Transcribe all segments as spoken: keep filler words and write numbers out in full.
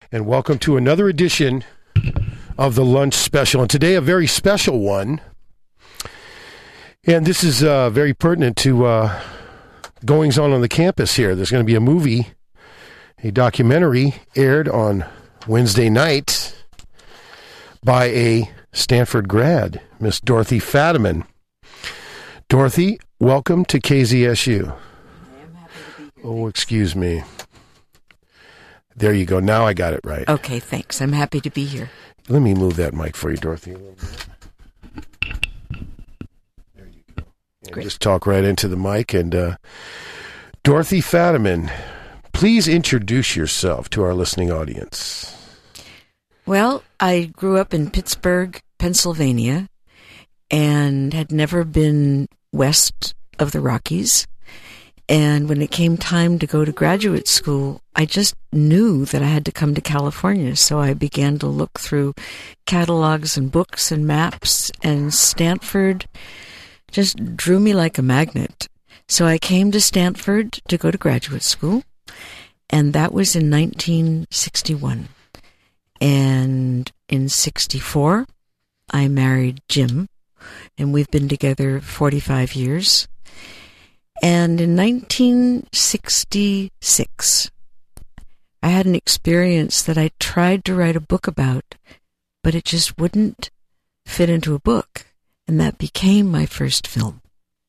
and welcome to another edition of the Lunch Special. And today, a very special one. And this is uh, very pertinent to uh, goings on on the campus here. There's going to be a movie, a documentary aired on Wednesday night by a Stanford grad, Miss Dorothy Fadiman. Dorothy, welcome to K Z S U. I am happy to be here. Oh, excuse me. There you go. Now I got it right. Okay, thanks. I'm happy to be here. Let me move that mic for you, Dorothy, a little bit. There you go. And Great. just talk right into the mic. And uh, Dorothy Fadiman, please introduce yourself to our listening audience. Well, I grew up in Pittsburgh, Pennsylvania, and had never been west of the Rockies. And when it came time to go to graduate school, I just knew that I had to come to California. So I began to look through catalogs and books and maps, and Stanford just drew me like a magnet. So I came to Stanford to go to graduate school, and that was in nineteen sixty-one. And in sixty-four, I married Jim, and we've been together forty-five years. And in nineteen sixty-six, I had an experience that I tried to write a book about, but it just wouldn't fit into a book. And that became my first film.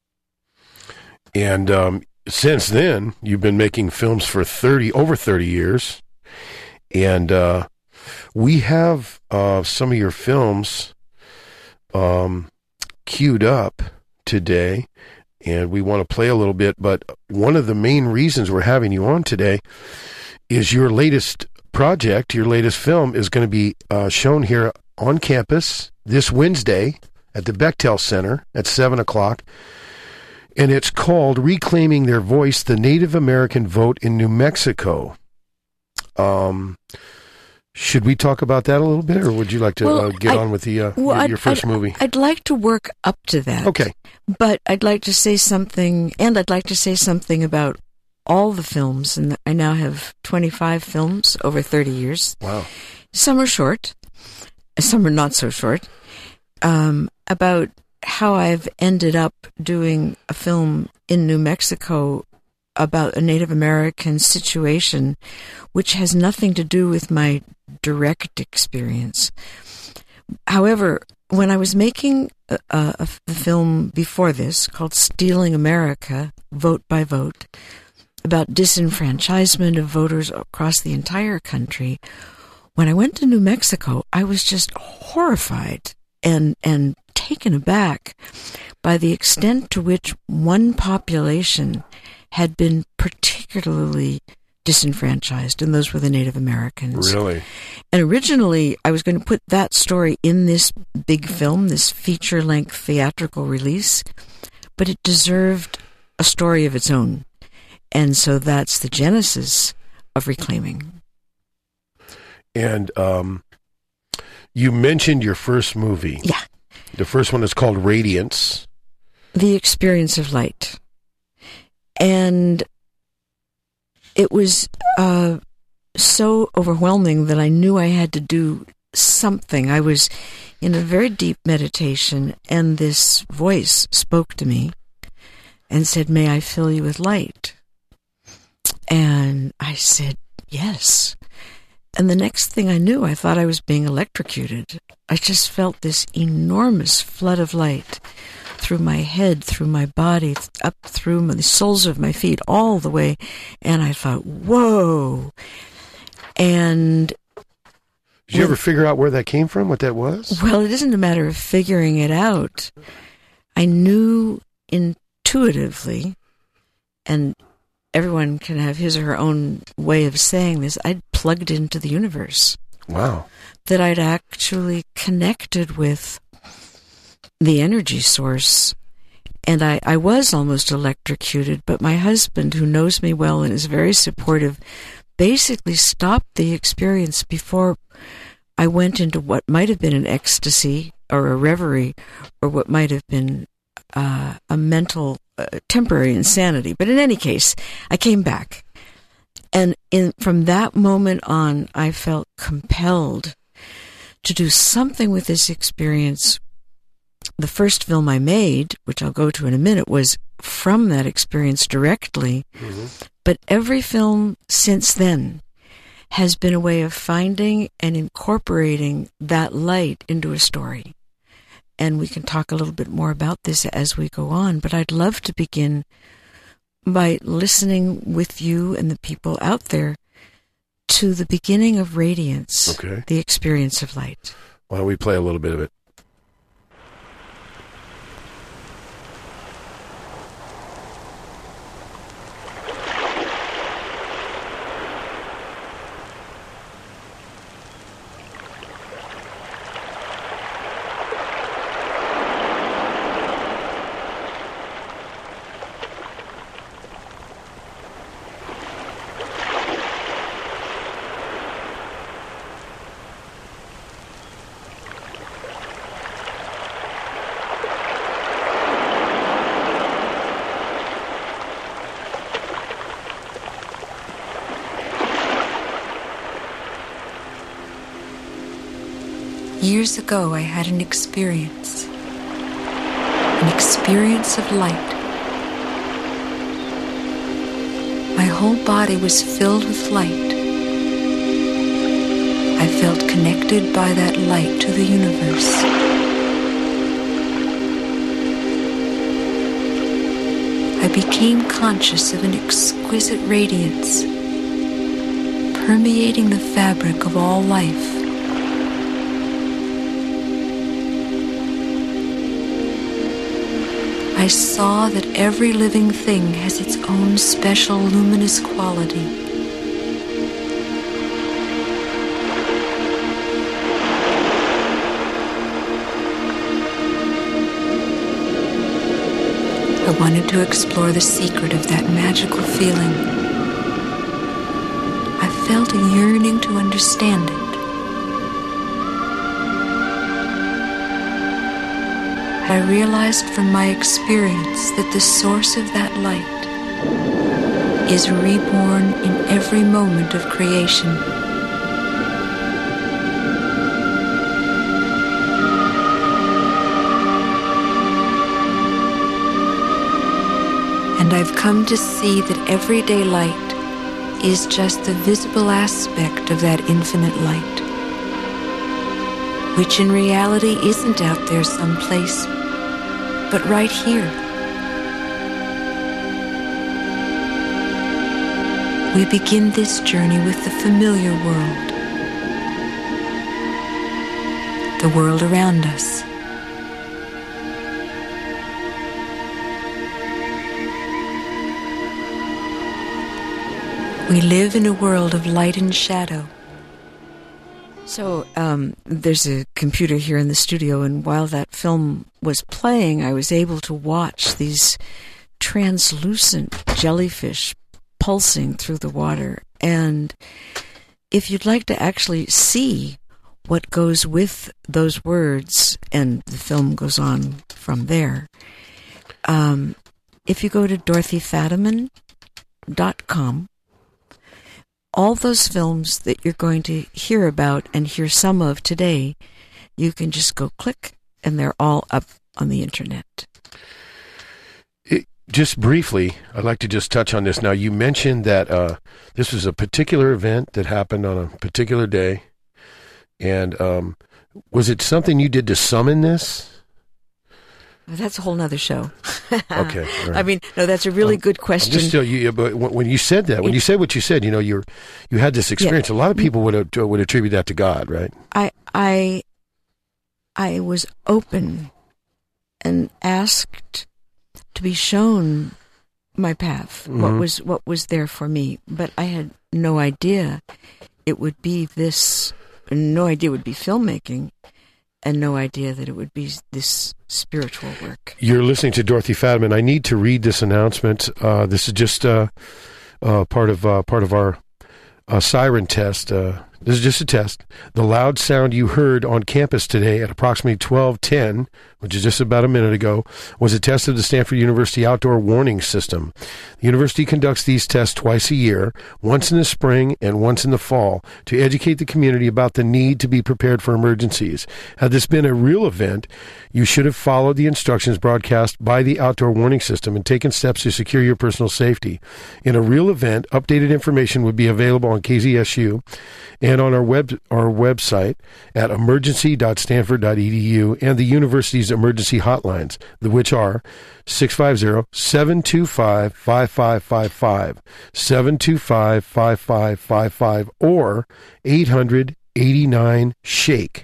And um, since then, you've been making films for thirty over thirty years. And uh, we have uh, some of your films um, queued up today. And we want to play a little bit, but one of the main reasons we're having you on today is your latest project, your latest film is going to be uh, shown here on campus this Wednesday at the Bechtel Center at seven o'clock. And it's called Reclaiming Their Voice, the Native American Vote in New Mexico. Um, should we talk about that a little bit, or would you like to well, uh, get I, on with the uh, well, your, your I'd, first I'd, movie? I'd like to work up to that. Okay. But I'd like to say something, and I'd like to say something about all the films. And I now have twenty-five films over thirty years. Wow. Some are short, some are not so short, um, about how I've ended up doing a film in New Mexico about a Native American situation, which has nothing to do with my direct experience. However, when I was making a, a, a film before this called Stealing America, Vote by Vote, about disenfranchisement of voters across the entire country, when I went to New Mexico, I was just horrified and, and taken aback by the extent to which one population had been particularly disenfranchised, and those were the Native Americans. Really? And originally, I was going to put that story in this big film, this feature-length theatrical release, but it deserved a story of its own. And so that's the genesis of Reclaiming. And um, you mentioned your first movie. Yeah. The first one is called Radiance. The Experience of Light. And it was uh, so overwhelming that I knew I had to do something. I was in a very deep meditation, and this voice spoke to me and said, "May I fill you with light?" And I said, "Yes." And the next thing I knew, I thought I was being electrocuted. I just felt this enormous flood of light through my head, through my body, up through my, the soles of my feet, all the way. And I thought, whoa. And did you ever figure out where that came from, what that was? Well, it isn't a matter of figuring it out. I knew intuitively, and everyone can have his or her own way of saying this, I'd plugged into the universe. Wow. That I'd actually connected with the energy source. And I, I was almost electrocuted, but my husband, who knows me well and is very supportive, basically stopped the experience before I went into what might have been an ecstasy or a reverie, or what might have been uh, a mental uh, temporary insanity. But in any case, I came back. And in from that moment on, I felt compelled to do something with this experience. The first film I made, which I'll go to in a minute, was from that experience directly. Mm-hmm. But every film since then has been a way of finding and incorporating that light into a story. And we can talk a little bit more about this as we go on, but I'd love to begin by listening with you and the people out there to the beginning of Radiance, okay. The experience of light. Why don't we play a little bit of it? Years ago, I had an experience, an experience of light. My whole body was filled with light. I felt connected by that light to the universe. I became conscious of an exquisite radiance, permeating the fabric of all life. I saw that every living thing has its own special luminous quality. I wanted to explore the secret of that magical feeling. I felt a yearning to understand it. I realized from my experience that the source of that light is reborn in every moment of creation. And I've come to see that everyday light is just the visible aspect of that infinite light, which in reality isn't out there someplace, but right here. We begin this journey with the familiar world, the world around us. We live in a world of light and shadow. So um, there's a computer here in the studio, and while that film was playing, I was able to watch these translucent jellyfish pulsing through the water. And if you'd like to actually see what goes with those words, and the film goes on from there, um, if you go to dorothy fadiman dot com, all those films that you're going to hear about and hear some of today, you can just go click, and they're all up on the internet. It, just briefly, I'd like to just touch on this. Now, you mentioned that uh, this was a particular event that happened on a particular day. And um, was it something you did to summon this? That's a whole nother show. Okay. Right. I mean, no, that's a really um, good question. Just still, you, but when you said that, when it, you said what you said, you know, you're you had this experience. Yeah. A lot of people would uh, would attribute that to God, right? I I I was open and asked to be shown my path, mm-hmm. what was what was there for me, but I had no idea it would be this. No idea it would be filmmaking. And no idea that it would be this spiritual work. You're listening to Dorothy Fadiman. I need to read this announcement. Uh, this is just uh, uh, part of uh, part of our uh, siren test. Uh, This is just a test. The loud sound you heard on campus today at approximately twelve ten, which is just about a minute ago, was a test of the Stanford University Outdoor Warning System. The university conducts these tests twice a year, once in the spring and once in the fall, to educate the community about the need to be prepared for emergencies. Had this been a real event, you should have followed the instructions broadcast by the Outdoor Warning System and taken steps to secure your personal safety. In a real event, updated information would be available on K Z S U and on our web our website at emergency dot stanford dot e d u and the university's emergency hotlines, which are six five zero, seven two five, five five five five, seven two five, five five five five, or eight hundred, eighty-nine, SHAKE.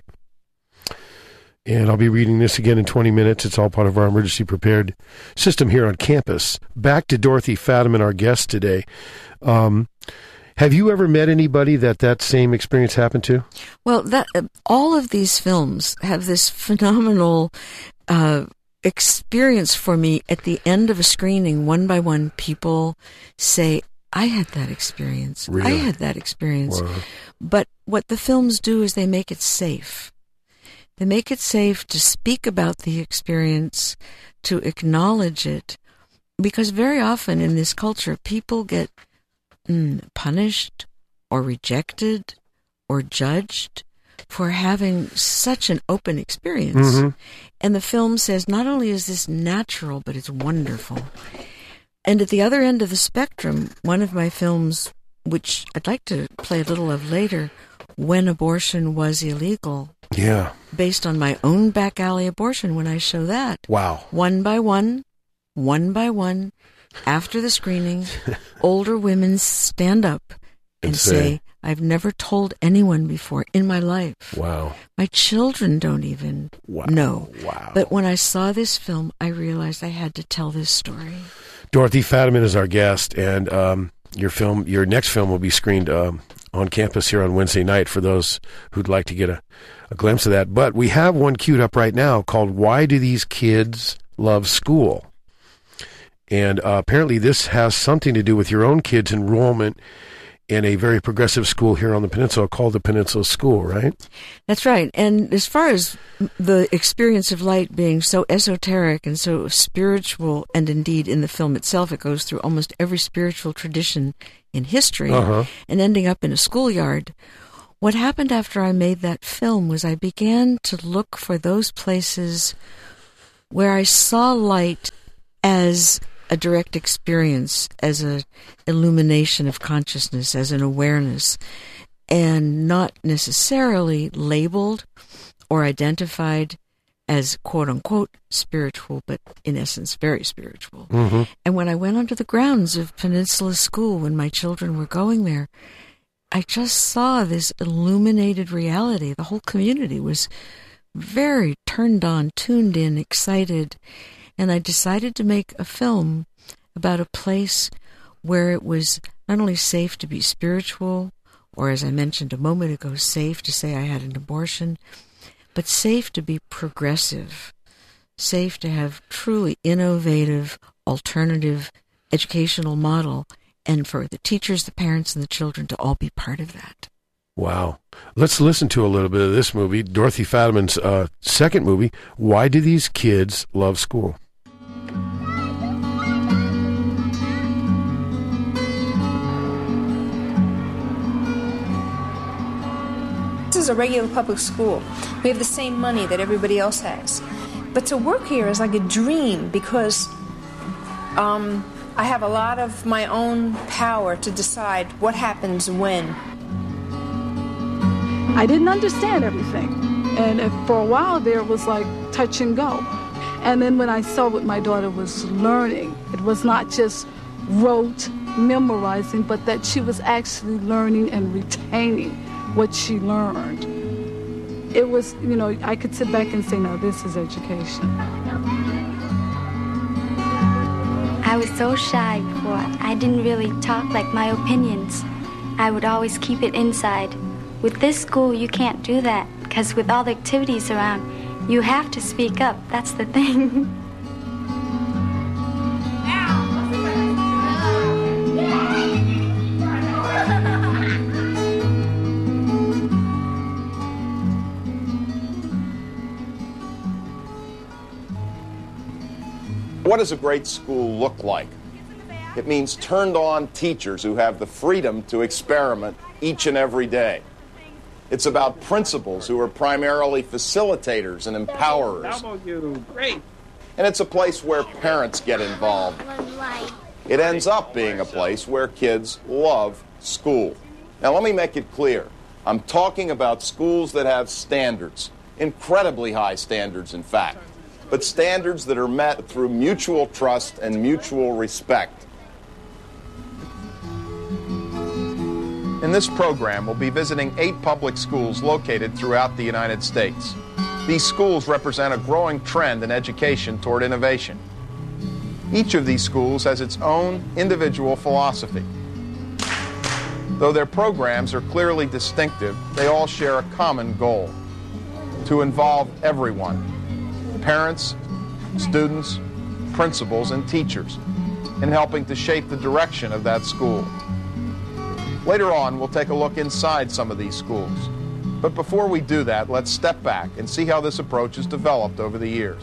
And I'll be reading this again in twenty minutes. It's all part of our emergency prepared system here on campus. Back to Dorothy Fadiman, our guest today. Um, have you ever met anybody that that same experience happened to? Well, that uh, all of these films have this phenomenal uh, experience for me. At the end of a screening, one by one, people say, I had that experience. Really? I had that experience. Wow. But what the films do is they make it safe. They make it safe to speak about the experience, to acknowledge it, because very often in this culture, people get mm, punished or rejected or judged for having such an open experience. Mm-hmm. And the film says, not only is this natural, but it's wonderful. And at the other end of the spectrum, one of my films, which I'd like to play a little of later, When Abortion Was Illegal. Yeah. Based on my own back alley abortion, when I show that. Wow. One by one, one by one, after the screening, older women stand up and, and say, say, I've never told anyone before in my life. Wow. My children don't even wow. know. Wow. But when I saw this film, I realized I had to tell this story. Dorothy Fadiman is our guest, and um, your film, your next film will be screened um, on campus here on Wednesday night for those who'd like to get a, a glimpse of that. But we have one queued up right now called Why Do These Kids Love School? And uh, apparently this has something to do with your own kids' enrollment in a very progressive school here on the peninsula called the Peninsula School, right? That's right. And as far as the experience of light being so esoteric and so spiritual, and indeed in the film itself, it goes through almost every spiritual tradition in history, uh-huh. and ending up in a schoolyard. What happened after I made that film was I began to look for those places where I saw light as a direct experience, as an illumination of consciousness, as an awareness, and not necessarily labeled or identified as quote-unquote spiritual, but in essence very spiritual. Mm-hmm. And when I went onto the grounds of Peninsula School when my children were going there, I just saw this illuminated reality. The whole community was very turned on, tuned in, excited. And I decided to make a film about a place where it was not only safe to be spiritual, or as I mentioned a moment ago, safe to say I had an abortion, but safe to be progressive, safe to have truly innovative, alternative educational model, and for the teachers, the parents, and the children to all be part of that. Wow. Let's listen to a little bit of this movie, Dorothy Fadiman's uh, second movie, Why Do These Kids Love School? This is a regular public school. We have the same money that everybody else has. But to work here is like a dream because um, I have a lot of my own power to decide what happens when. I didn't understand everything. And if, for a while there, it was like touch and go. And then when I saw what my daughter was learning, it was not just rote, memorizing, but that she was actually learning and retaining what she learned. It was, you know, I could sit back and say, no, this is education. I was so shy before. I didn't really talk like my opinions. I would always keep it inside. With this school, you can't do that, because with all the activities around, you have to speak up. That's the thing. What does a great school look like? It means turned-on teachers who have the freedom to experiment each and every day. It's about principals who are primarily facilitators and empowerers. W, great. And it's a place where parents get involved. It ends up being a place where kids love school. Now, let me make it clear. I'm talking about schools that have standards, incredibly high standards, in fact, but standards that are met through mutual trust and mutual respect. In this program, we'll be visiting eight public schools located throughout the United States. These schools represent a growing trend in education toward innovation. Each of these schools has its own individual philosophy. Though their programs are clearly distinctive, they all share a common goal: to involve everyone, parents, students, principals, and teachers, in helping to shape the direction of that school. Later on, we'll take a look inside some of these schools. But before we do that, let's step back and see how this approach has developed over the years.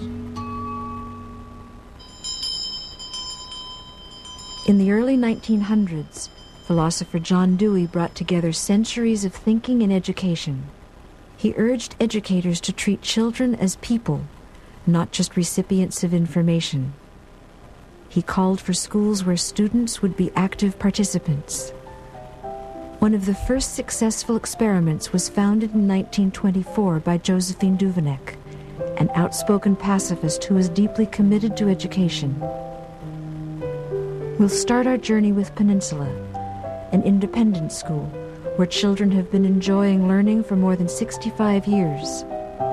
In the early nineteen hundreds, philosopher John Dewey brought together centuries of thinking in education. He urged educators to treat children as people, not just recipients of information. He called for schools where students would be active participants. One of the first successful experiments was founded in nineteen twenty-four by Josephine Duveneck, an outspoken pacifist who was deeply committed to education. We'll start our journey with Peninsula, an independent school where children have been enjoying learning for more than sixty-five years.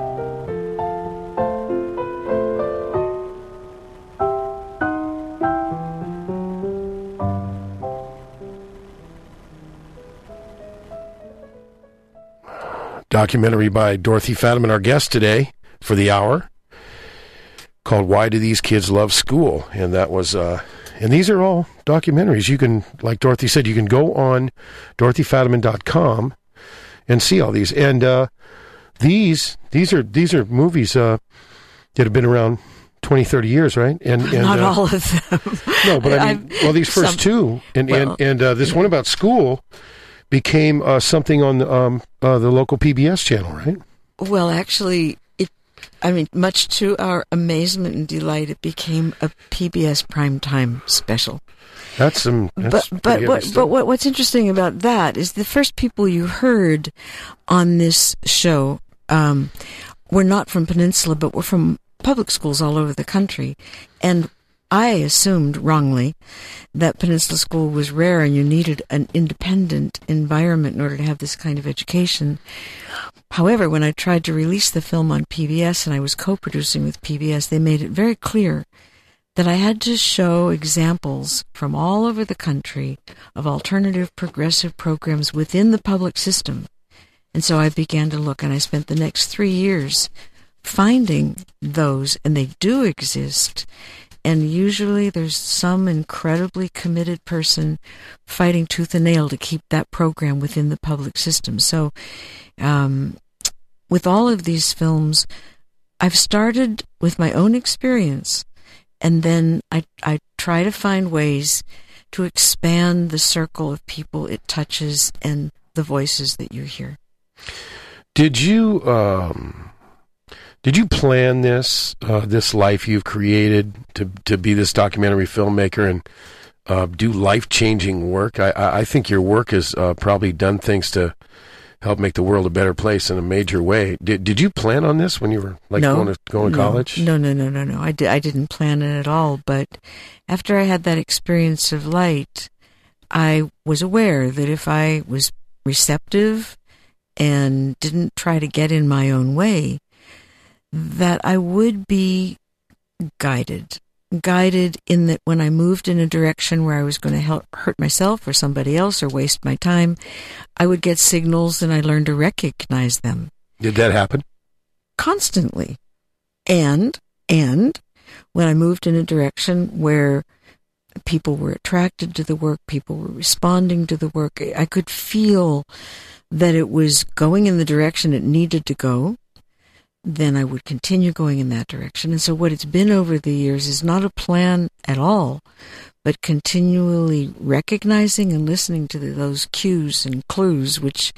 Documentary by Dorothy Fadiman, our guest today for the hour, called Why Do These Kids Love School? And that was, uh, and these are all documentaries. You can, like Dorothy said, you can go on dorothy fadiman dot com and see all these. And uh, these these are these are movies uh, that have been around twenty, thirty years, right? And, and Not uh, all of them. No, but I mean, well, these first Some, two, and well, and, and uh, this one about school became uh, something on um, uh, the local P B S channel, right? Well, actually, it, I mean, much to our amazement and delight, it became a P B S primetime special. That's some. That's but but what, but what, what's interesting about that is the first people you heard on this show um, were not from Peninsula, but were from public schools all over the country, and I assumed wrongly that Peninsula School was rare and you needed an independent environment in order to have this kind of education. However, when I tried to release the film on P B S and I was co-producing with P B S, they made it very clear that I had to show examples from all over the country of alternative progressive programs within the public system. And so I began to look, and I spent the next three years finding those, and they do exist. And usually there's some incredibly committed person fighting tooth and nail to keep that program within the public system. So um, with all of these films, I've started with my own experience, and then I, I try to find ways to expand the circle of people it touches and the voices that you hear. Did you... Um Did you plan this uh, this life you've created to to be this documentary filmmaker and uh, do life changing work? I, I think your work has uh, probably done things to help make the world a better place in a major way. Did Did you plan on this when you were like no, going to going to no, college? No, no, no, no, no. I di- I didn't plan it at all. But after I had that experience of light, I was aware that if I was receptive and didn't try to get in my own way, that I would be guided. Guided in that when I moved in a direction where I was going to help hurt myself or somebody else or waste my time, I would get signals and I learned to recognize them. Did that happen? Constantly. And, and when I moved in a direction where people were attracted to the work, people were responding to the work, I could feel that it was going in the direction it needed to go, then I would continue going in that direction. And so what it's been over the years is not a plan at all, but continually recognizing and listening to the, those cues and clues, which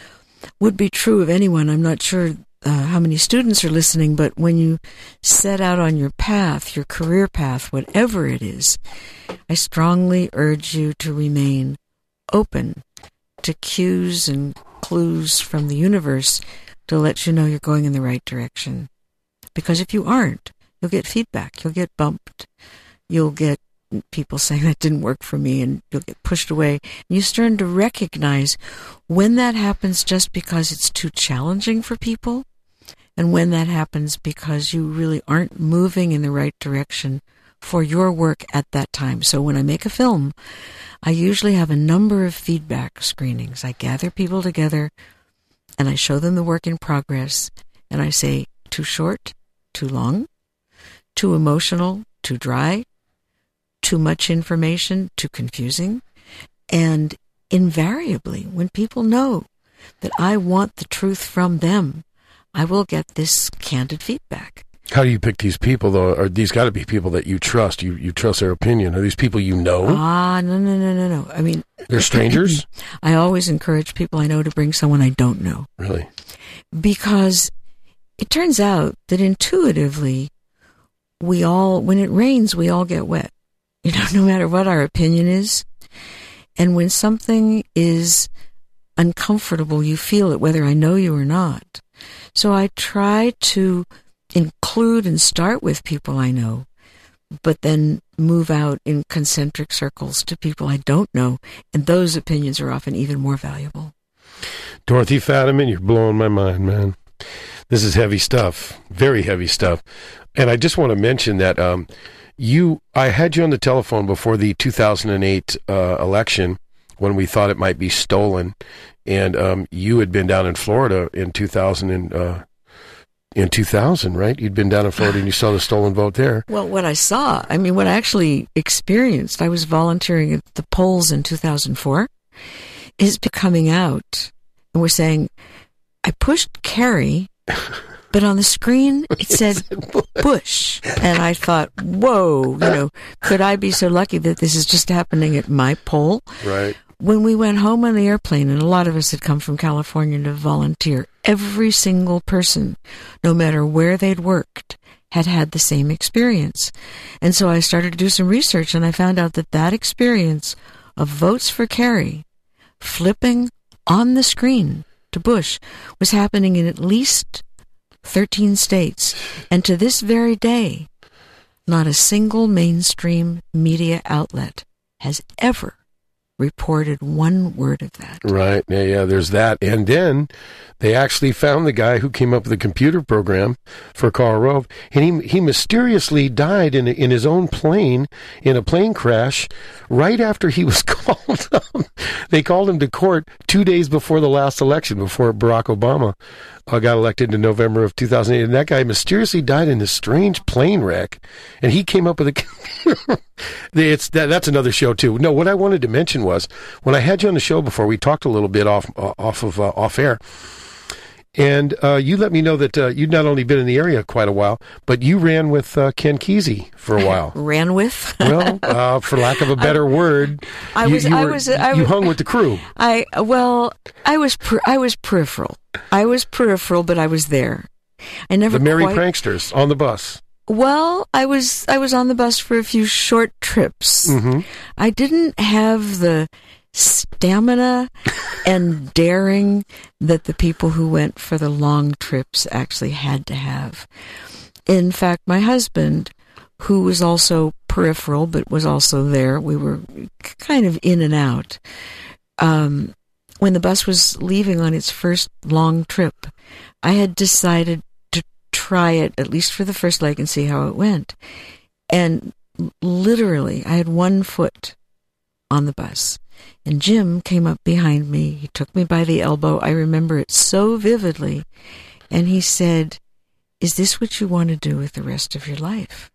would be true of anyone. I'm not sure uh, how many students are listening, but when you set out on your path, your career path, whatever it is, I strongly urge you to remain open to cues and clues from the universe to let you know you're going in the right direction. Because if you aren't, you'll get feedback, you'll get bumped, you'll get people saying that didn't work for me, and you'll get pushed away. And you start to recognize when that happens just because it's too challenging for people, and when that happens because you really aren't moving in the right direction for your work at that time. So when I make a film, I usually have a number of feedback screenings. I gather people together and I show them the work in progress, and I say, too short, too long, too emotional, too dry, too much information, too confusing. And invariably, when people know that I want the truth from them, I will get this candid feedback. How do you pick these people, though? Are these got to be people that you trust? You you trust their opinion? Are these people you know? Ah, no, no, no, no, no. I mean, they're strangers? I always encourage people I know to bring someone I don't know. Really? Because it turns out that intuitively, we all, when it rains, we all get wet. You know, no matter what our opinion is. And when something is uncomfortable, you feel it, whether I know you or not. So I try to include and start with people I know, but then move out in concentric circles to people I don't know, and those opinions are often even more valuable. Dorothy Fadiman, you're blowing my mind, man. This is heavy stuff, very heavy stuff. And I just want to mention that um, you, I had you on the telephone before the two thousand eight uh, election when we thought it might be stolen, and um, you had been down in Florida in two thousand and, uh, in two thousand, right? You'd been down in Florida and you saw the stolen vote there. Well, what I saw, I mean, what I actually experienced, I was volunteering at the polls in two thousand four, is coming out, and we're saying, I pushed Kerry, but on the screen it said Bush. And I thought, whoa, you know, could I be so lucky that this is just happening at my poll? Right. When we went home on the airplane, and a lot of us had come from California to volunteer, every single person, no matter where they'd worked, had had the same experience. And so I started to do some research, and I found out that that experience of votes for Kerry flipping on the screen to Bush was happening in at least thirteen states. And to this very day, not a single mainstream media outlet has ever reported one word of that. Right. Yeah, yeah, there's that. And then they actually found the guy who came up with the computer program for Karl Rove, and he he mysteriously died in in his own plane in a plane crash right after he was called up. They called him to court two days before the last election, before Barack Obama uh, got elected in November of two thousand eight, and that guy mysteriously died in this strange plane wreck, and he came up with a computer. It's that, that's another show too. No, what I wanted to mention was when I had you on the show before, we talked a little bit off uh, off of uh, off air, and uh, you let me know that uh, you'd not only been in the area quite a while, but you ran with uh, Ken Kesey for a while. Ran with? Well, uh, for lack of a better I, word, I you, was. you, I were, was. I you was, hung with the crew. I well, I was. Per, I was peripheral. I was peripheral, but I was there. I never. The Merry quite, Pranksters on the bus. Well, I was I was on the bus for a few short trips. Mm-hmm. I didn't have the stamina and daring that the people who went for the long trips actually had to have. In fact, my husband, who was also peripheral but was also there, we were kind of in and out. Um, when the bus was leaving on its first long trip, I had decided try it, at least for the first leg, and see how it went. And literally, I had one foot on the bus. And Jim came up behind me. He took me by the elbow. I remember it so vividly. And he said, "Is this what you want to do with the rest of your life?"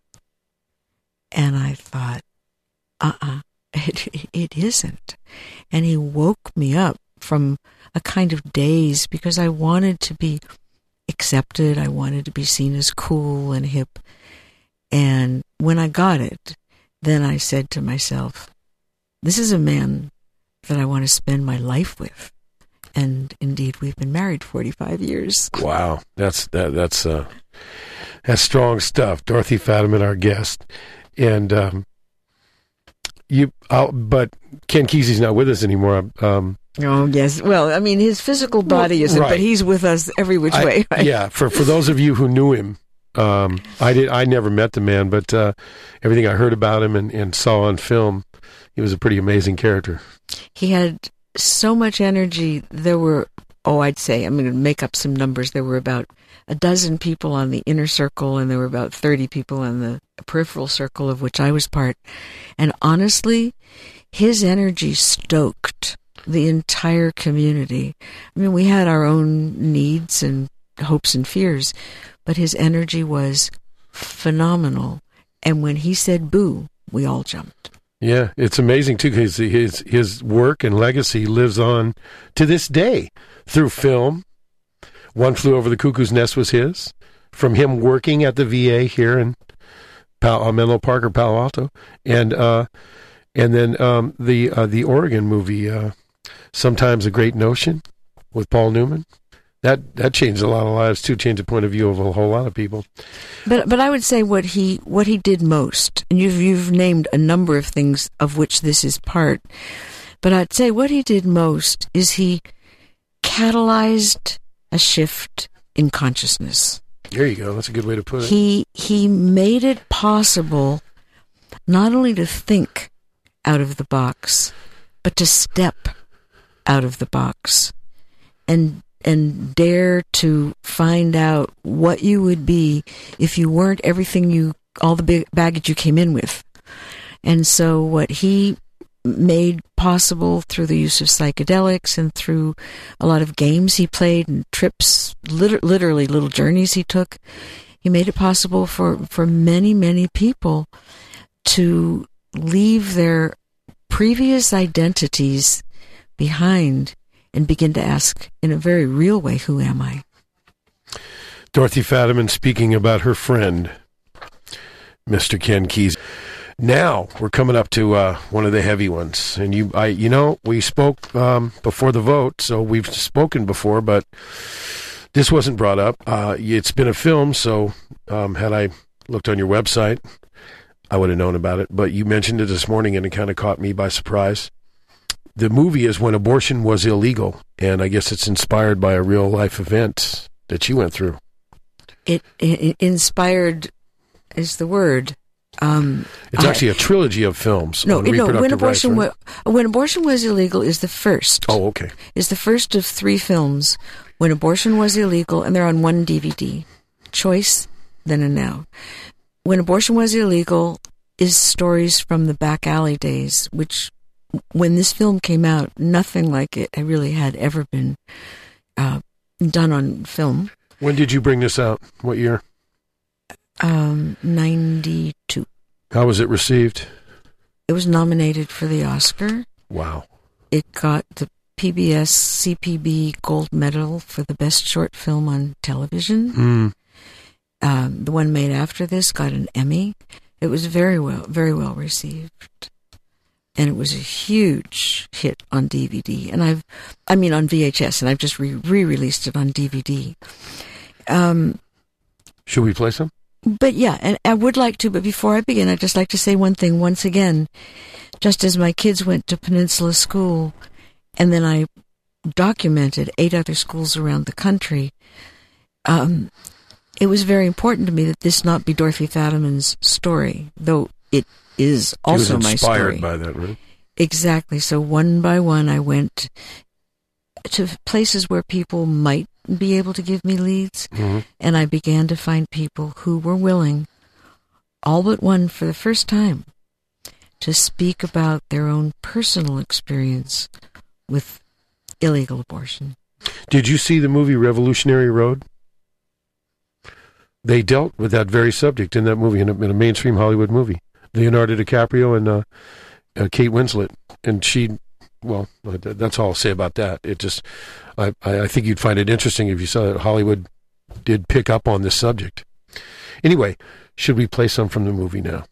And I thought, uh-uh, it, it isn't. And he woke me up from a kind of daze because I wanted to be accepted. I wanted to be seen as cool and hip. And when I got it, then I said to myself, this is a man that I want to spend my life with. And indeed, we've been married forty-five years. Wow, that's that, that's uh, that's strong stuff. Dorothy Fadiman, our guest, and um, you. I'll, but Ken Kesey's not with us anymore. Um, oh yes, well, I mean, his physical body well, isn't, right. but he's with us every which I, way. Right? Yeah, for for those of you who knew him, um, I did. I never met the man, but uh, everything I heard about him and, and saw on film, he was a pretty amazing character. He had so much energy. There were, oh, I'd say, I'm going to make up some numbers. There were about a dozen people on the inner circle, and there were about thirty people on the peripheral circle, of which I was part. And honestly, his energy stoked the entire community. I mean, we had our own needs and hopes and fears, but his energy was phenomenal. And when he said boo, we all jumped. Yeah, it's amazing, too, because his, his work and legacy lives on to this day through film. One Flew Over the Cuckoo's Nest was his, from him working at the V A here in Pal- uh, Menlo Park or Palo Alto. And uh, and then um, the uh, the Oregon movie, uh, Sometimes a Great Notion, with Paul Newman. That that changed a lot of lives, too, changed the point of view of a whole lot of people. But but I would say what he what he did most, and you've you've named a number of things of which this is part, but I'd say what he did most is he catalyzed a shift in consciousness. There you go. That's a good way to put it. He he made it possible not only to think out of the box, but to step out of the box and and dare to find out what you would be if you weren't everything you, all the big baggage you came in with. And so what he made possible through the use of psychedelics and through a lot of games he played and trips, liter- literally little journeys he took, he made it possible for, for many, many people to leave their previous identities behind and begin to ask in a very real way, who am I? Dorothy Fadiman speaking about her friend, Mister Ken Kesey. Now we're coming up to uh, one of the heavy ones, and you, I, you know, we spoke um, before the vote, so we've spoken before, but this wasn't brought up. Uh, it's been a film, so um, had I looked on your website, I would have known about it. But you mentioned it this morning, and it kind of caught me by surprise. The movie is When Abortion Was Illegal, and I guess it's inspired by a real life event that you went through. It, it inspired is the word. Um, it's actually I, a trilogy of films. No, on no. When abortion rights, right? was when abortion was illegal is the first. Oh, okay. Is the first of three films. When Abortion Was Illegal, and they're on one D V D. Choice, Then and Now. When Abortion Was Illegal is stories from the back alley days, which when this film came out, nothing like it really had ever been uh, done on film. When did you bring this out? What year? Um, ninety-two. How was it received? It was nominated for the Oscar. Wow. It got the P B S C P B Gold Medal for the best short film on television. Mm. Um, the one made after this got an Emmy. It was very well, very well received. And it was a huge hit on D V D. And I've, I mean on V H S, and I've just re- re-released it on D V D. Um, Should we play some? But yeah, and I would like to, but before I begin, I'd just like to say one thing once again. Just as my kids went to Peninsula School, and then I documented eight other schools around the country, um, it was very important to me that this not be Dorothy Fadiman's story, though it is also my story. She was inspired by that, right? Exactly. So one by one, I went to places where people might be able to give me leads, mm-hmm. and I began to find people who were willing, all but one for the first time, to speak about their own personal experience with illegal abortion. Did you see the movie Revolutionary Road? They dealt with that very subject in that movie, in a, in a mainstream Hollywood movie. Leonardo DiCaprio and uh, uh, Kate Winslet, and she, well, that's all I'll say about that. It just, I, I think you'd find it interesting if you saw that Hollywood did pick up on this subject. Anyway, should we play some from the movie now?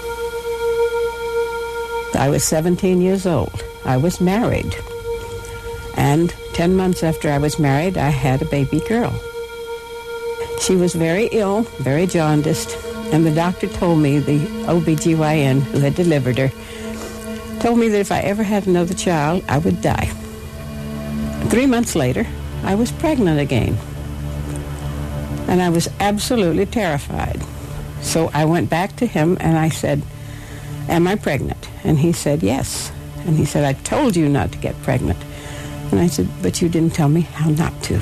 I was seventeen years old. I was married. And ten months after I was married, I had a baby girl. She was very ill, very jaundiced, and the doctor told me, the O B G Y N who had delivered her, told me that if I ever had another child, I would die. Three months later, I was pregnant again. And I was absolutely terrified. So I went back to him and I said, am I pregnant? And he said, yes. And he said, I told you not to get pregnant. And I said, but you didn't tell me how not to.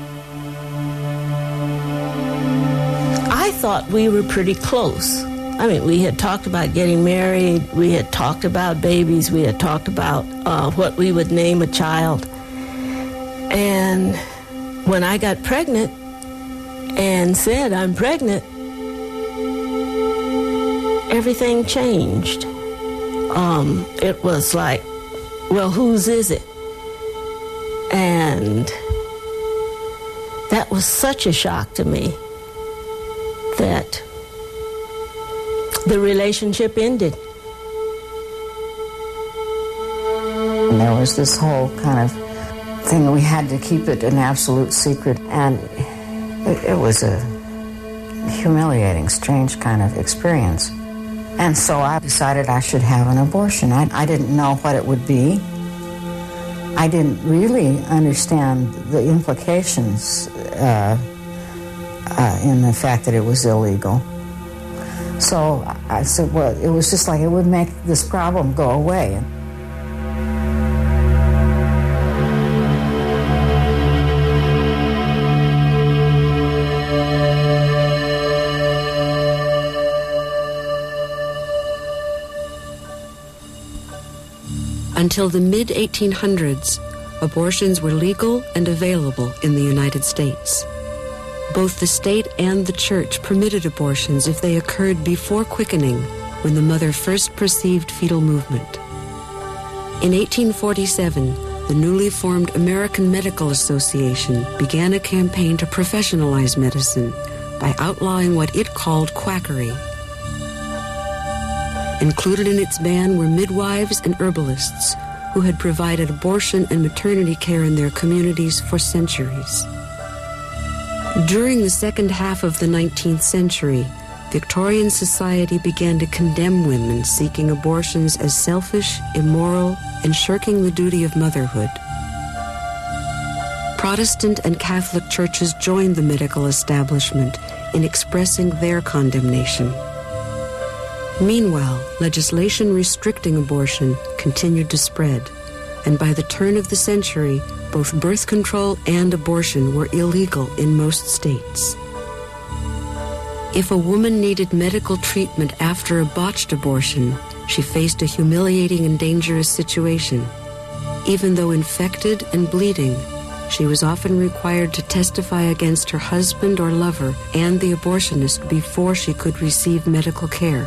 I thought we were pretty close. I mean, we had talked about getting married. We had talked about babies. We had talked about uh, what we would name a child. And when I got pregnant and said, I'm pregnant, everything changed. Um, it was like, well, whose is it? And that was such a shock to me that the relationship ended. And there was this whole kind of thing, we had to keep it an absolute secret, and it, it was a humiliating, strange kind of experience. And so I decided I should have an abortion. I, I didn't know what it would be. I didn't really understand the implications uh, uh, in the fact that it was illegal. So I said, well, it was just like it would make this problem go away. Until the mid eighteen hundreds, abortions were legal and available in the United States. Both the state and the church permitted abortions if they occurred before quickening, when the mother first perceived fetal movement. In eighteen forty-seven, the newly formed American Medical Association began a campaign to professionalize medicine by outlawing what it called quackery. Included in its ban were midwives and herbalists who had provided abortion and maternity care in their communities for centuries. During the second half of the nineteenth century, Victorian society began to condemn women seeking abortions as selfish, immoral, and shirking the duty of motherhood. Protestant and Catholic churches joined the medical establishment in expressing their condemnation. Meanwhile, legislation restricting abortion continued to spread, and by the turn of the century, both birth control and abortion were illegal in most states. If a woman needed medical treatment after a botched abortion, she faced a humiliating and dangerous situation. Even though infected and bleeding, she was often required to testify against her husband or lover and the abortionist before she could receive medical care.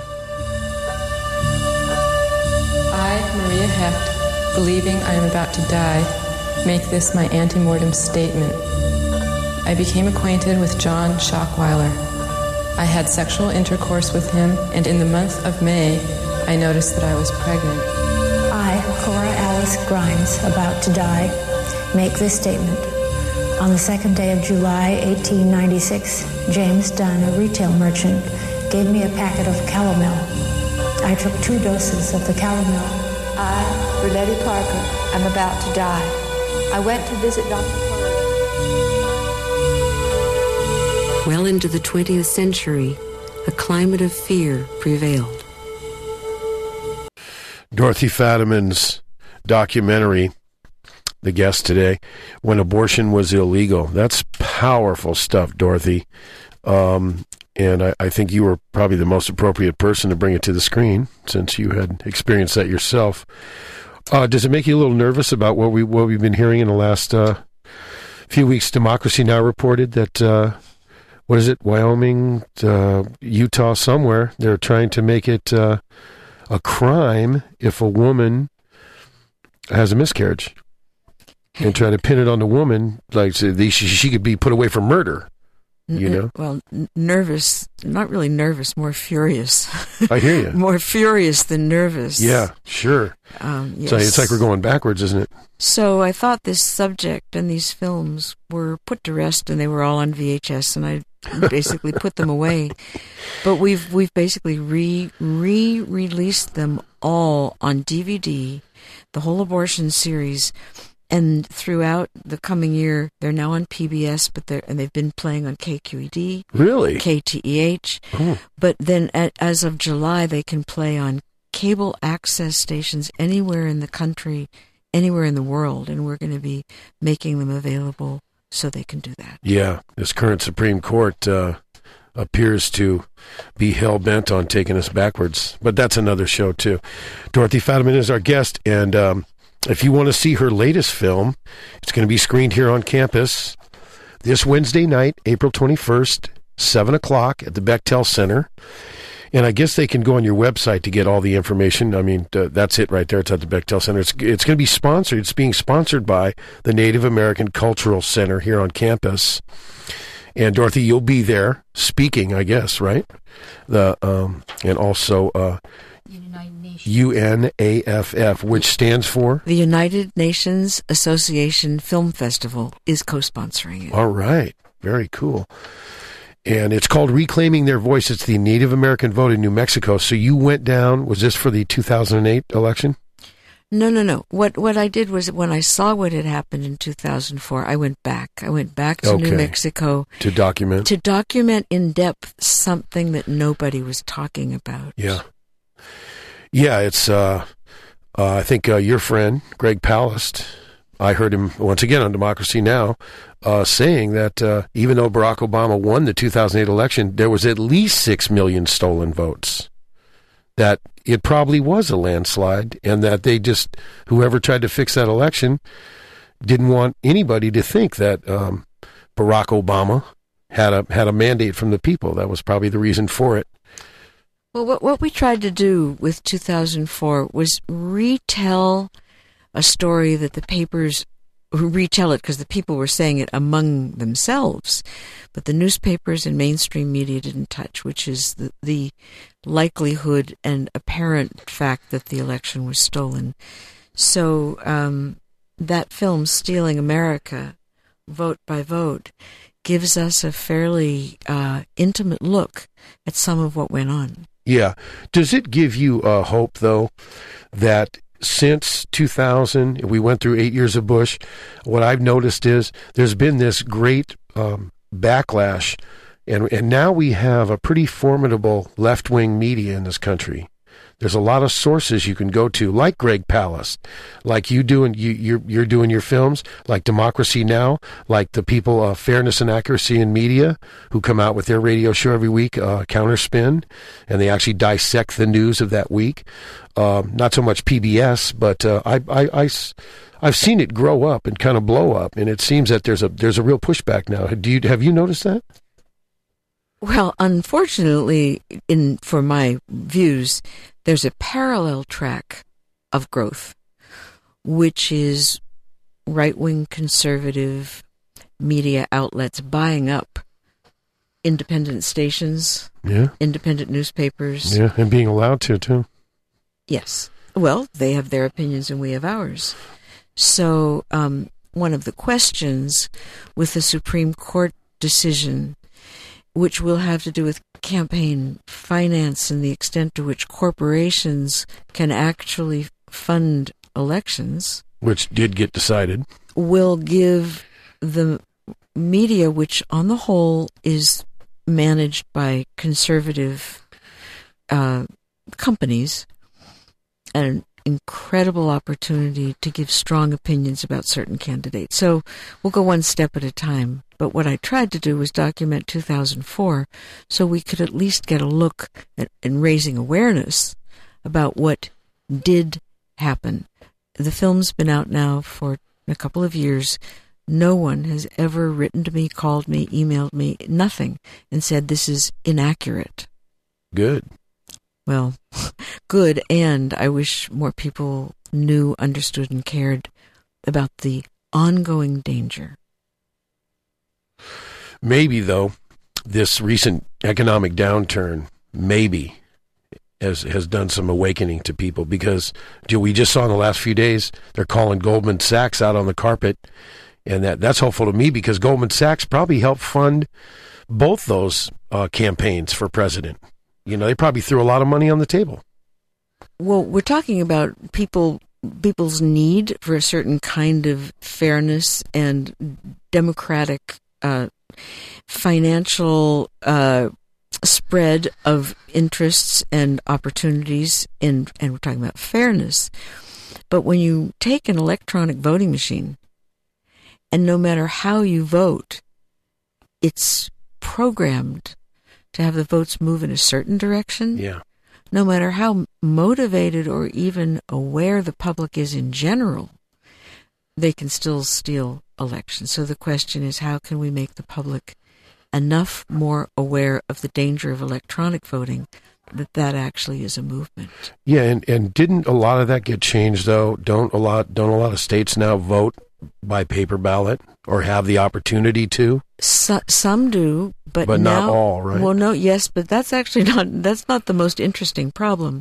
I, Maria Hecht, believing I am about to die, make this my ante-mortem statement. I became acquainted with John Schockweiler. I had sexual intercourse with him, and in the month of May, I noticed that I was pregnant. I, Cora Alice Grimes, about to die, make this statement. On the second day of July, eighteen ninety-six, James Dunn, a retail merchant, gave me a packet of calomel. I took two doses of the calomel. I, Bernetti Parker, am about to die. I went to visit Doctor Purdy. Well into the twentieth century, a climate of fear prevailed. Dorothy Fadiman's documentary, the guest today, When Abortion Was Illegal. That's powerful stuff, Dorothy. Um, and I, I think you were probably the most appropriate person to bring it to the screen, since you had experienced that yourself. Uh, does it make you a little nervous about what, we, what we've been hearing in the last uh, few weeks? Democracy Now! Reported that, uh, what is it, Wyoming, uh, Utah, somewhere, they're trying to make it uh, a crime if a woman has a miscarriage, and try to pin it on the woman, like she, she could be put away for murder you know? Well, n- nervous, not really nervous, more furious. I hear you. More furious than nervous. Yeah, sure. Um, yes. So it's like we're going backwards, isn't it? So I thought this subject and these films were put to rest, and they were all on V H S, and I basically put them away. But we've we've basically re re released them all on D V D, the whole abortion series, and throughout the coming year, they're now on P B S, but they're and they've been playing on K Q E D, really, K T E H. Oh. But then, at, as of July, they can play on cable access stations anywhere in the country, anywhere in the world, and we're going to be making them available so they can do that. Yeah, this current Supreme Court uh, appears to be hell-bent on taking us backwards, but that's another show, too. Dorothy Fadiman is our guest, and um, if you want to see her latest film, it's going to be screened here on campus this Wednesday night, April twenty-first, seven o'clock at the Bechtel Center. And I guess they can go on your website to get all the information. I mean, uh, that's it right there. It's at the Bechtel Center. It's, it's going to be sponsored. It's being sponsored by the Native American Cultural Center here on campus. And Dorothy, you'll be there speaking, I guess, right? The um, and also uh, U N A F F, which stands for? The United Nations Association Film Festival is co-sponsoring it. All right. Very cool. And it's called Reclaiming Their Voice. It's the Native American vote in New Mexico. So you went down, was this for the two thousand eight election? No, no, no. What what I did was when I saw what had happened in two thousand four, I went back. I went back to okay. New Mexico. To document? To document in depth something that nobody was talking about. Yeah. Yeah, it's, uh, uh, I think uh, your friend, Greg Palast, I heard him once again on Democracy Now! Uh, saying that uh, even though Barack Obama won the two thousand eight election, there was at least six million stolen votes. That it probably was a landslide, and that they just, whoever tried to fix that election, didn't want anybody to think that um, Barack Obama had a had a mandate from the people. That was probably the reason for it. Well, what what we tried to do with two thousand four was retell a story that the papers retell it because the people were saying it among themselves, but the newspapers and mainstream media didn't touch, which is the, the likelihood and apparent fact that the election was stolen. So um, that film, Stealing America, Vote by Vote, gives us a fairly uh, intimate look at some of what went on. Yeah. Does it give you uh, hope, though, that since two thousand, we went through eight years of Bush, what I've noticed is there's been this great um, backlash, and and now we have a pretty formidable left-wing media in this country. There's a lot of sources you can go to, like Greg Palast, like you doing you you're you're doing your films, like Democracy Now!, like the people uh, Fairness and Accuracy in Media, who come out with their radio show every week, uh, Counterspin, and they actually dissect the news of that week. Um, not so much P B S, but uh, I, I, I, I've seen it grow up and kind of blow up, and it seems that there's a there's a real pushback now. Do you have you noticed that? Well, unfortunately, in for my views, there's a parallel track of growth, which is right-wing conservative media outlets buying up independent stations, yeah, independent newspapers. Yeah, and being allowed to, too. Yes. Well, they have their opinions and we have ours. So um, one of the questions with the Supreme Court decision, which will have to do with campaign finance and the extent to which corporations can actually fund elections, which did get decided, will give the media, which on the whole is managed by conservative uh, companies, an incredible opportunity to give strong opinions about certain candidates. So we'll go one step at a time. But what I tried to do was document two thousand four so we could at least get a look at and raising awareness about what did happen. The film's been out now for a couple of years. No one has ever written to me, called me, emailed me, nothing, and said this is inaccurate. Good. Well, good, and I wish more people knew, understood, and cared about the ongoing danger. Maybe, though, this recent economic downturn maybe has has done some awakening to people, because we just saw in the last few days they're calling Goldman Sachs out on the carpet, and that that's hopeful to me, because Goldman Sachs probably helped fund both those uh, campaigns for president. You know, they probably threw a lot of money on the table. Well, we're talking about people people's need for a certain kind of fairness and democratic uh, financial uh, spread of interests and opportunities, in, and we're talking about fairness. But when you take an electronic voting machine, and no matter how you vote, it's programmed to have the votes move in a certain direction. Yeah. No matter how motivated or even aware the public is in general, they can still steal elections. So the question is, how can we make the public enough more aware of the danger of electronic voting that that actually is a movement? Yeah, and, and didn't a lot of that get changed though? Don't a lot don't a lot of states now vote by paper ballot, or have the opportunity to? So, some do, but, but now, not all, right? Well, no, yes, but that's actually not that's not the most interesting problem.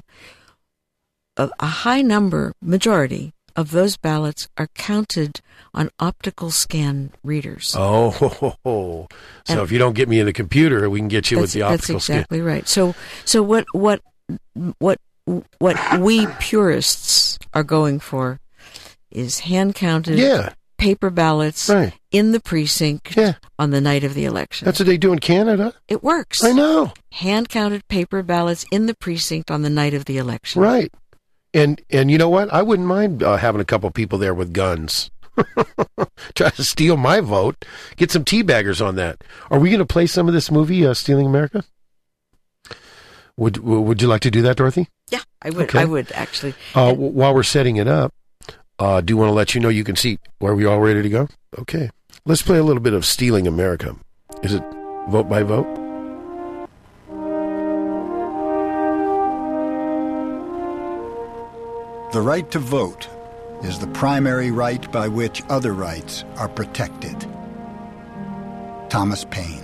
A, a high number, majority of those ballots are counted on optical scan readers. Oh, ho, ho, ho. So and if you don't get me in the computer, we can get you with the optical scan. That's exactly scan. Right. So, so what what what what we purists are going for is hand-counted yeah. paper ballots right. in the precinct yeah. on the night of the election. That's what they do in Canada. It works. I know. Hand-counted paper ballots in the precinct on the night of the election. Right. And and you know what? I wouldn't mind uh, having a couple people there with guns. Try to steal my vote. Get some teabaggers on that. Are we going to play some of this movie, uh, Stealing America? Would Would you like to do that, Dorothy? Yeah, I would. Okay. I would, actually. Uh, w- while we're setting it up, uh, do want to let you know you can see. Are we all ready to go? Okay. Let's play a little bit of Stealing America. Is it vote by vote? The right to vote is the primary right by which other rights are protected. Thomas Paine.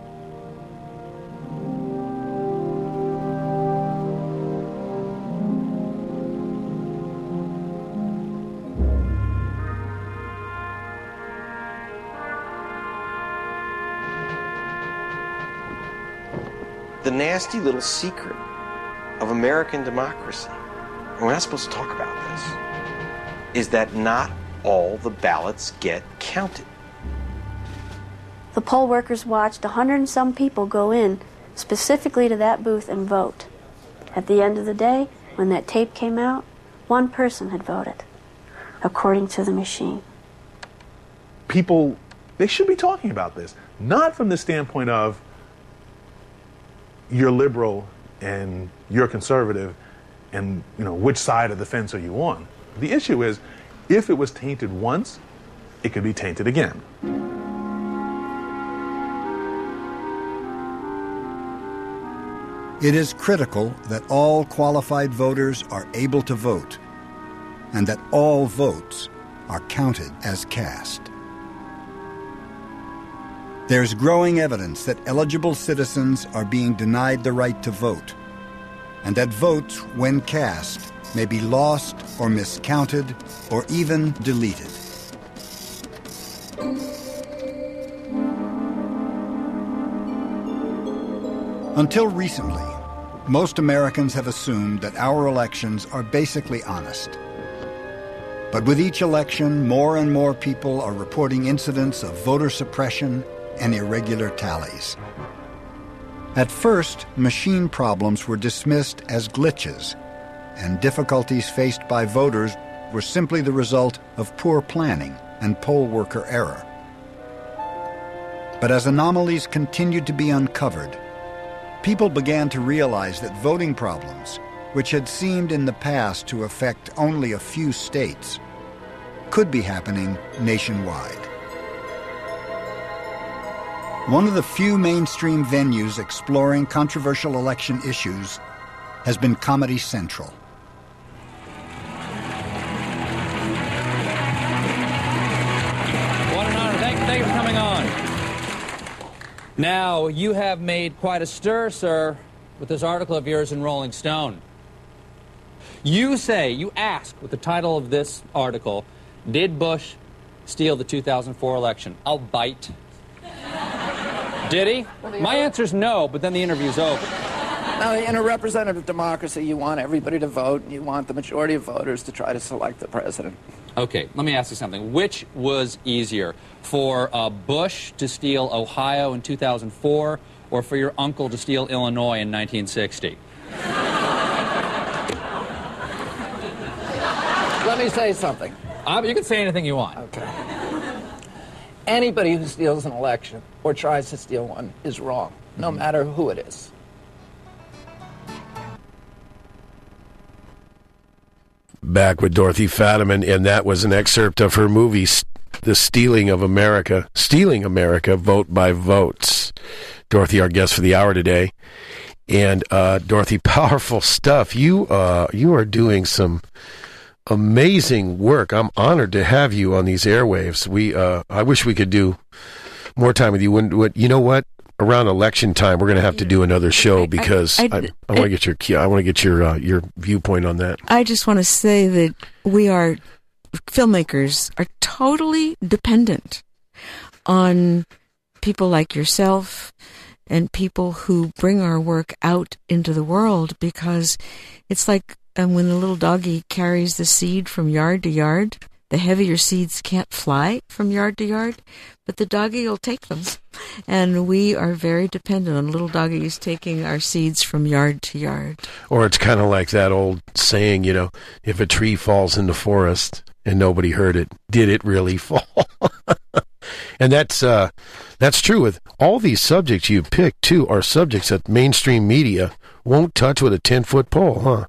The nasty little secret of American democracy, and we're not supposed to talk about this, is that not all the ballots get counted. The poll workers watched a hundred and some people go in specifically to that booth and vote. At the end of the day, when that tape came out, one person had voted, according to the machine. People, they should be talking about this, not from the standpoint of you're liberal and you're conservative and, you know, which side of the fence are you on? The issue is, if it was tainted once, it could be tainted again. It is critical that all qualified voters are able to vote, and that all votes are counted as cast. There's growing evidence that eligible citizens are being denied the right to vote, and that votes, when cast, may be lost or miscounted or even deleted. Until recently, most Americans have assumed that our elections are basically honest. But with each election, more and more people are reporting incidents of voter suppression and irregular tallies. At first, machine problems were dismissed as glitches, and difficulties faced by voters were simply the result of poor planning and poll worker error. But as anomalies continued to be uncovered, people began to realize that voting problems, which had seemed in the past to affect only a few states, could be happening nationwide. One of the few mainstream venues exploring controversial election issues has been Comedy Central. What an honor. Thank, thank you for coming on. Now, you have made quite a stir, sir, with this article of yours in Rolling Stone. You say, you ask with the title of this article, did Bush steal the two thousand four election? I'll bite. Did he? My answer's no, but then the interview's over. Now, in a representative democracy, you want everybody to vote, and you want the majority of voters to try to select the president. Okay, let me ask you something. Which was easier, for uh, Bush to steal Ohio in two thousand four, or for your uncle to steal Illinois in nineteen sixty? Let me say something. Uh, you can say anything you want. Okay. Anybody who steals an election or tries to steal one is wrong, no mm-hmm. matter who it is. Back with Dorothy Fadiman, and that was an excerpt of her movie, The Stealing of America, Stealing America, Vote by Votes. Dorothy, our guest for the hour today. And, uh, Dorothy, powerful stuff. You, uh, you are doing some amazing work. I'm honored to have you on these airwaves. We, uh, I wish we could do more time with you. When, you know what? Around election time, we're going to have to do another show because I, I, I, I want to get your I want to get your uh, your viewpoint on that. I just want to say that we are filmmakers are totally dependent on people like yourself and people who bring our work out into the world, because it's like um, when the little doggy carries the seed from yard to yard. The heavier seeds can't fly from yard to yard, but the doggy will take them. And we are very dependent on little doggies taking our seeds from yard to yard. Or it's kind of like that old saying, you know, if a tree falls in the forest and nobody heard it, did it really fall? And that's uh, that's true with all these subjects you picked, too, are subjects that mainstream media won't touch with a ten-foot pole, huh?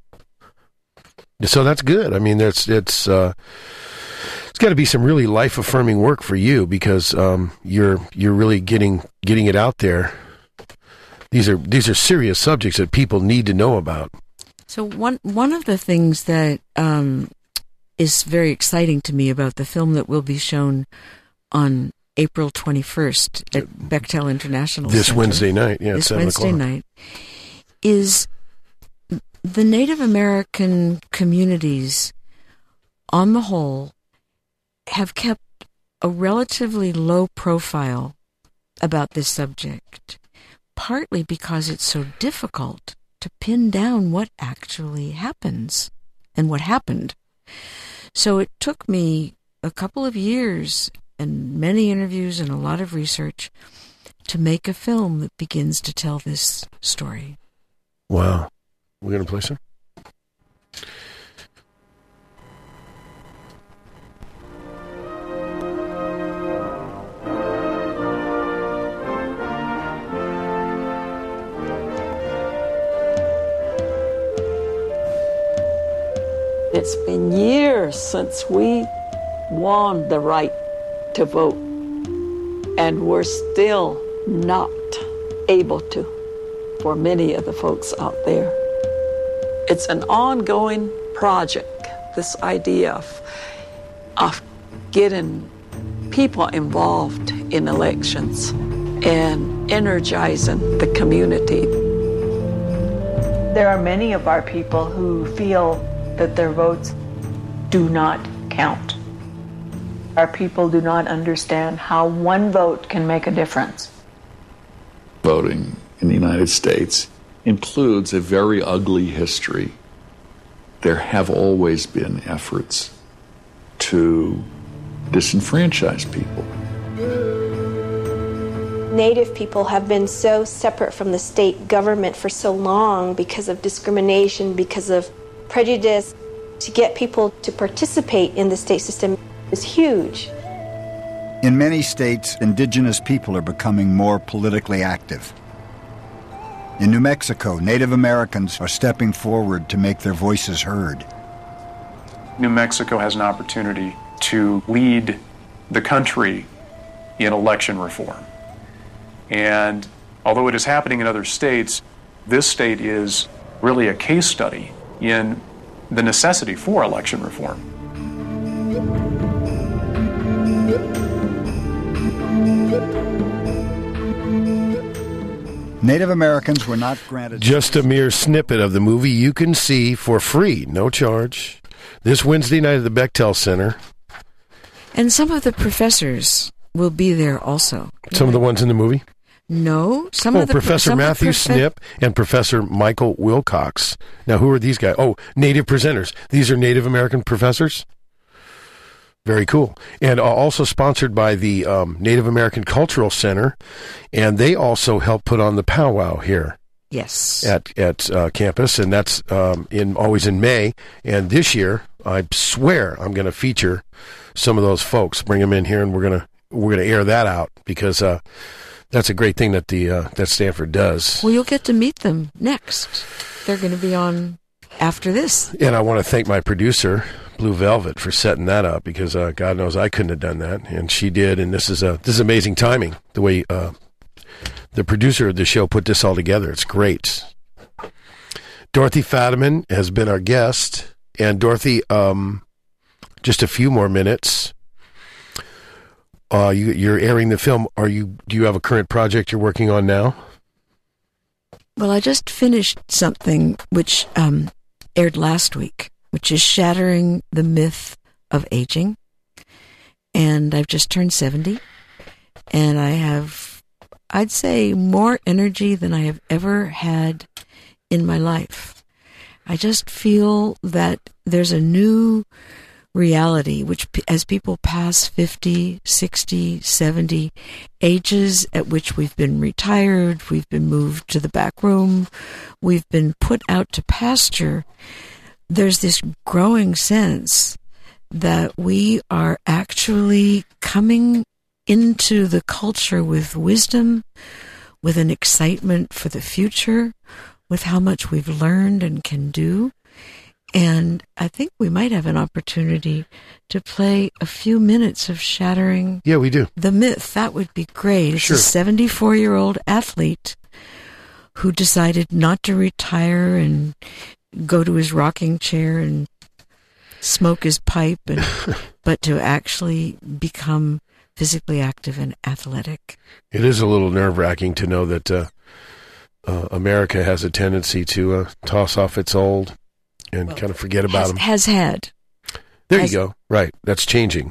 So that's good. I mean, there's it's... Uh, It's got to be some really life-affirming work for you, because um, you're you're really getting getting it out there. These are these are serious subjects that people need to know about. So one one of the things that um, is very exciting to me about the film that will be shown on April twenty-first at Bechtel International this Center, Wednesday night, yeah, this seven Wednesday o'clock. night, is the Native American communities, on the whole, have kept a relatively low profile about this subject, partly because it's so difficult to pin down what actually happens and what happened. So it took me a couple of years and many interviews and a lot of research to make a film that begins to tell this story. Wow. We're going to play some? It's been years since we won the right to vote, and we're still not able to for many of the folks out there. It's an ongoing project, this idea of, of getting people involved in elections and energizing the community. There are many of our people who feel that their votes do not count. Our people do not understand how one vote can make a difference. Voting in the United States includes a very ugly history. There have always been efforts to disenfranchise people. Native people have been so separate from the state government for so long because of discrimination, because of prejudice. To get people to participate in the state system is huge. In many states, indigenous people are becoming more politically active. In New Mexico, Native Americans are stepping forward to make their voices heard. New Mexico has an opportunity to lead the country in election reform. And although it is happening in other states, this state is really a case study in the necessity for election reform. Native Americans were not granted... Just a mere snippet of the movie you can see for free, no charge, this Wednesday night at the Bechtel Center. And some of the professors will be there also. Some of the ones in the movie? No. Some oh, of the Professor some Matthew of the profe- Snip and Professor Michael Wilcox. Now, who are these guys? Oh, Native presenters. These are Native American professors? Very cool. And uh, also sponsored by the um, Native American Cultural Center, and they also help put on the powwow here. Yes. At at uh, campus, and that's um, in always in May. And this year, I swear, I'm going to feature some of those folks. Bring them in here, and we're gonna we're gonna air that out because uh, that's a great thing that the uh, that Stanford does. Well, you'll get to meet them next. They're going to be on after this. And I want to thank my producer, Blue Velvet, for setting that up because uh, God knows I couldn't have done that, and she did. And this is a this is amazing timing. The way uh, the producer of the show put this all together, it's great. Dorothy Fadiman has been our guest, and Dorothy, um, just a few more minutes. Uh, you, you're airing the film. Are you? Do you have a current project you're working on now? Well, I just finished something which um, aired last week, which is Shattering the Myth of Aging. And I've just turned seventy, and I have, I'd say, more energy than I have ever had in my life. I just feel that there's a new reality, which as people pass fifty, sixty, seventy, ages at which we've been retired, we've been moved to the back room, we've been put out to pasture, there's this growing sense that we are actually coming into the culture with wisdom, with an excitement for the future, with how much we've learned and can do. And I think we might have an opportunity to play a few minutes of Shattering yeah, we do. the Myth. That would be great. It's Sure. a seventy-four-year-old athlete who decided not to retire and go to his rocking chair and smoke his pipe, and but to actually become physically active and athletic. It is a little nerve-wracking to know that uh, uh, America has a tendency to uh, toss off its old and well, kind of forget about has, them. Has had. There has, you go. Right. That's changing.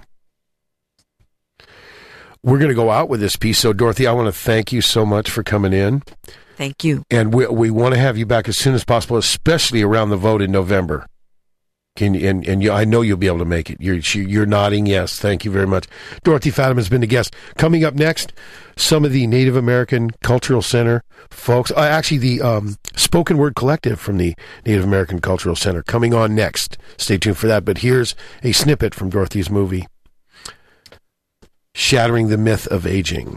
We're going to go out with this piece. So, Dorothy, I want to thank you so much for coming in. Thank you. And we we want to have you back as soon as possible, especially around the vote in November. Can you, and and you, I know you'll be able to make it. You're you're nodding yes. Thank you very much. Dorothy Fadiman has been the guest. Coming up next, some of the Native American Cultural Center folks, uh, actually the um, Spoken Word Collective from the Native American Cultural Center, coming on next. Stay tuned for that. But here's a snippet from Dorothy's movie, Shattering the Myth of Aging.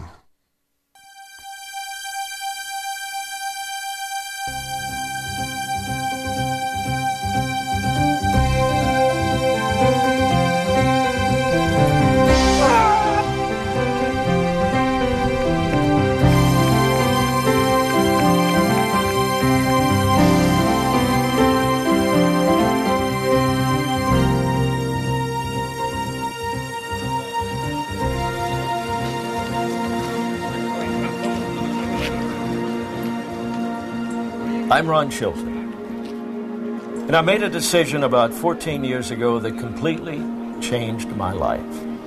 I'm Ron Chilton, and I made a decision about fourteen years ago that completely changed my life.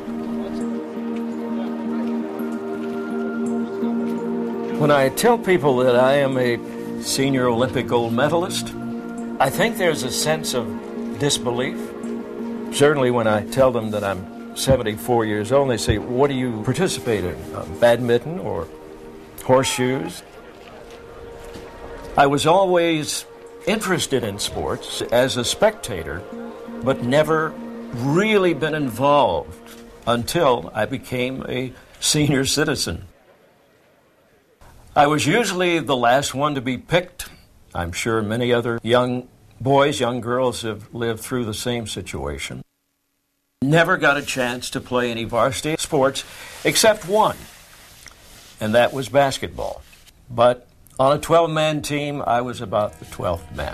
When I tell people that I am a senior Olympic gold medalist, I think there's a sense of disbelief. Certainly when I tell them that I'm seventy-four years old, they say, what do you participate in? Uh, badminton or horseshoes? I was always interested in sports as a spectator, but never really been involved until I became a senior citizen. I was usually the last one to be picked. I'm sure many other young boys, young girls have lived through the same situation. Never got a chance to play any varsity sports except one, and that was basketball. But on a twelve-man team, I was about the twelfth man.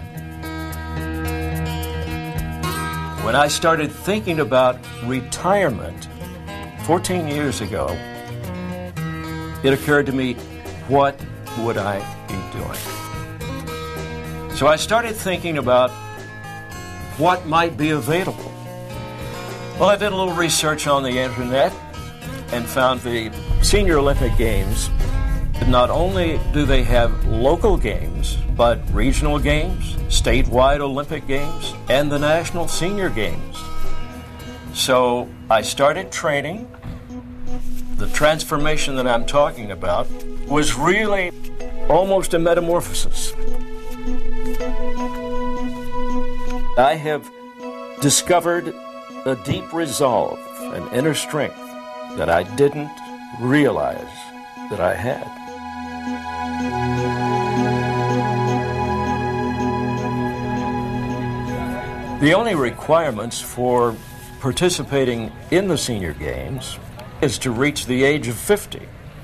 When I started thinking about retirement fourteen years ago, it occurred to me, what would I be doing? So I started thinking about what might be available. Well, I did a little research on the internet and found the Senior Olympic Games. Not only do they have local games, but regional games, statewide Olympic Games, and the National Senior Games. So I started training. The transformation that I'm talking about was really almost a metamorphosis. I have discovered a deep resolve, an inner strength that I didn't realize that I had. The only requirements for participating in the Senior Games is to reach the age of fifty.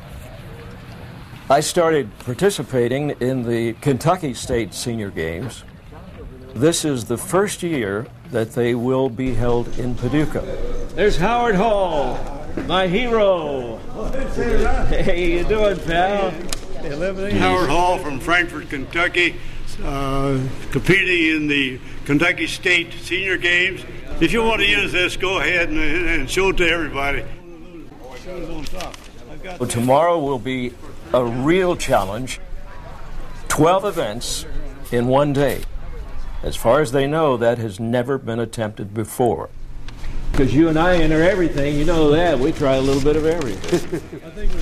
I started participating in the Kentucky State Senior Games. This is the first year that they will be held in Paducah. There's Howard Hall, my hero. Hey, you doing, pal? Howard Hall from Frankfort, Kentucky, uh, competing in the Kentucky State Senior Games. If you want to use this, go ahead and, and show it to everybody. Well, tomorrow will be a real challenge. twelve events in one day. As far as they know, that has never been attempted before. Because you and I enter everything, you know that. We try a little bit of everything. I think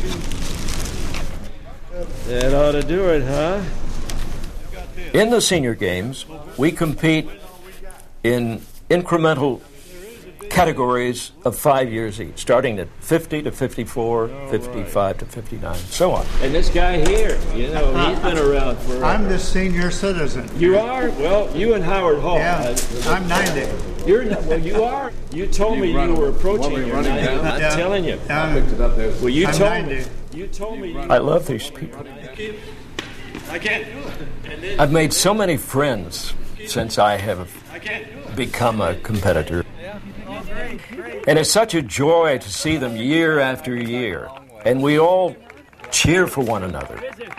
we're that ought to do it, huh? In the Senior Games, we compete in incremental categories of five years each, starting at fifty to fifty-four, fifty-five to fifty-nine, so on. And this guy here, you know, he's been around for. I'm the senior citizen. You are? Well, you and Howard Hall. Yeah, I'm ninety. You're well, you are. You told me you were approaching your ninety. I'm Yeah. telling you. I picked it up there. Well, you I'm told ninety. me. You told me. I love these people. I can't do it. I've made so many friends since I have become a competitor. And it's such a joy to see them year after year. And we all cheer for one another.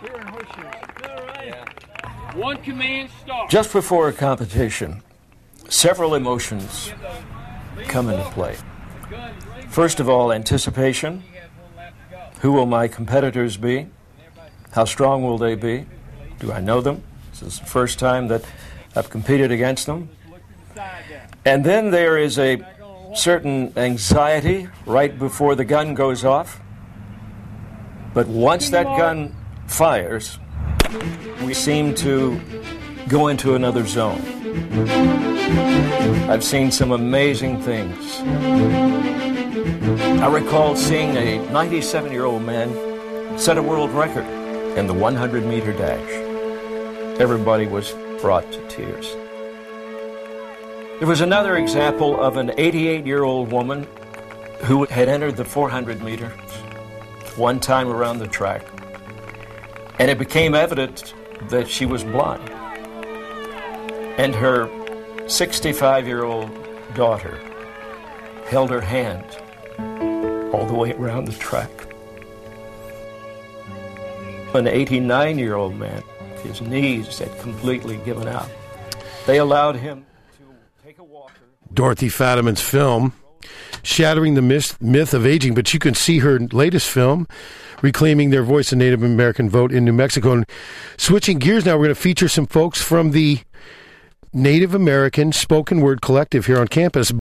One command start. Just before a competition, several emotions come into play. First of all, anticipation. Who will my competitors be? How strong will they be? Do I know them? This is the first time that I've competed against them. And then there is a certain anxiety right before the gun goes off. But once that gun fires, we seem to go into another zone. I've seen some amazing things. I recall seeing a ninety-seven-year-old man set a world record in the one hundred meter dash. Everybody was brought to tears. There was another example of an eighty-eight-year-old woman who had entered the four hundred meters one time around the track, and it became evident that she was blind. And her sixty-five-year-old daughter held her hand all the way around the track. An eighty-nine-year-old man, his knees had completely given out. They allowed him to take a walker. Dorothy Fadiman's film, shattering the myth, myth of aging, but you can see her latest film, Reclaiming Their Voice, the Native American Vote in New Mexico. And switching gears now, we're going to feature some folks from the Native American Spoken Word Collective here on campus.